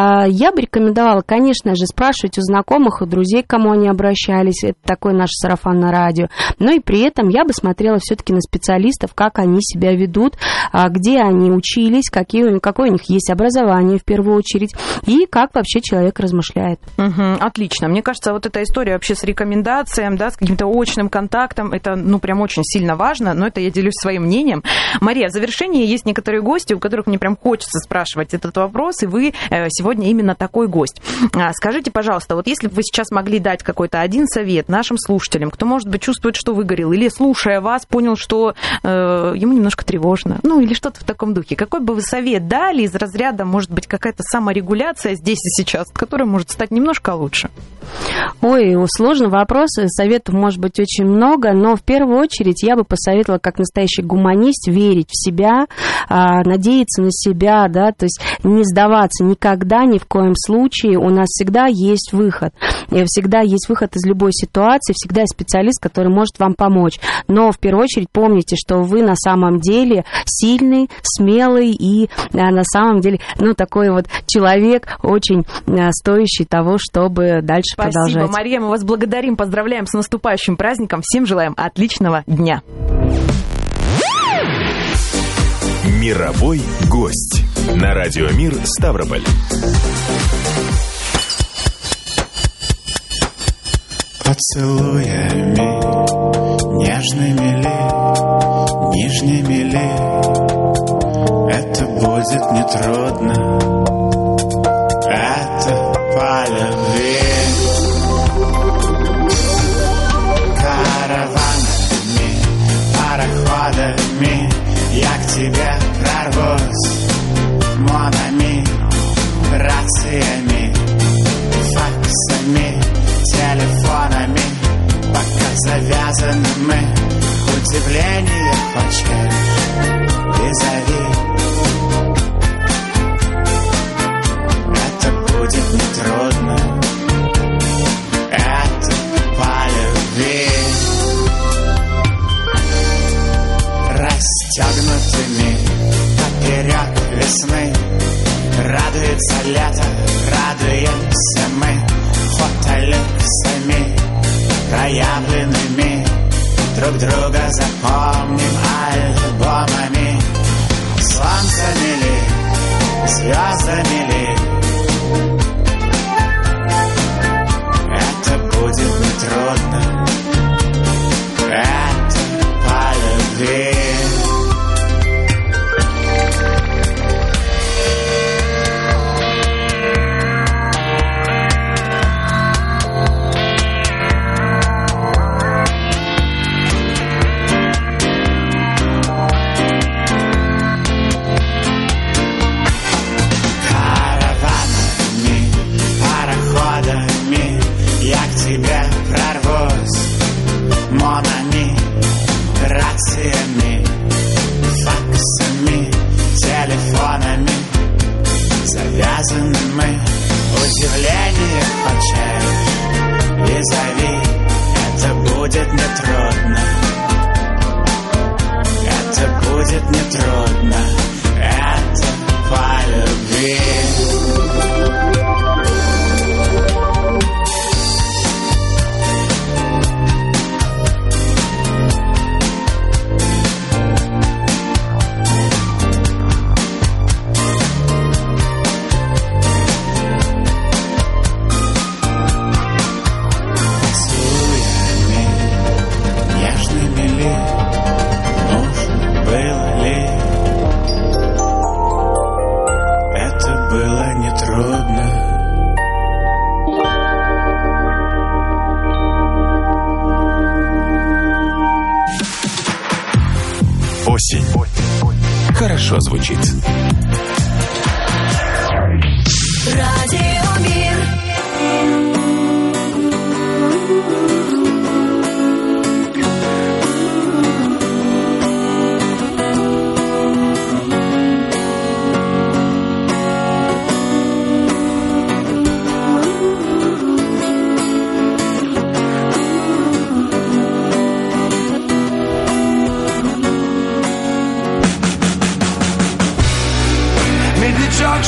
Я бы рекомендовала, конечно же, спрашивать у знакомых, у друзей, к кому они обращались, это такое наше сарафанное радио, но и при этом я бы смотрела все-таки на специалистов, как они себя ведут, где они учились, какое у них есть образование в первую очередь, и как вообще человек размышляет. Отлично. Мне кажется, вот эта история вообще с рекомендацией, да, с каким-то очным контактом, это, прям очень сильно важно, но это я делюсь своим мнением. Мария, в завершении есть некоторые гости, у которых мне прям хочется спрашивать этот вопрос, и вы сегодня именно такой гость. Скажите, пожалуйста, вот если бы вы сейчас могли дать какой-то один совет нашим слушателям, кто, может быть, чувствует, что выгорел, или, слушая вас, понял, что ему немножко тревожно, или что-то в таком духе, какой бы вы совет дали из разряда, может быть, какая-то саморегуляция здесь и сейчас, которая может стать немножко лучше? Ой, сложный вопрос, советов может быть очень много, но в первую очередь я бы посоветовала, как настоящий гуманист, верить в себя, надеяться на себя, да, то есть не сдаваться никогда, ни в коем случае. У нас всегда есть выход, всегда есть выход из любой ситуации, всегда есть специалист, который может вам помочь. Но в первую очередь помните, что вы на самом деле сильный, смелый и на самом деле, такой вот человек, очень стоящий того, чтобы дальше продолжать. Спасибо, Мария, мы вас благодарим, поздравляем с наступающим праздником, всем желаем отличного дня. Мировой гость на Радио Мир Ставрополь. Поцелуями нежными ли, нежными ли, это будет нетрудно, это по любви. пароходами я к тебе прорвусь. Монами, рациями, факсами, телефонами, пока завязаны мы. Удивление хочешь и зови. Это будет нетрудно. Это по любви. Расстегнутыми поперек весны радуется лето, радуемся мы. Фотолюксами проявленными друг друга запомним альбомами. Солнцами ли, звездами ли, это будет нетрудно. Это по любви. Тебе прорвусь. Монами, рациями, факсами, телефонами завязаны мы. Удивление хочешь и зови. Это будет нетрудно. Это будет нетрудно. Это по любви. Осень. Хорошо звучит.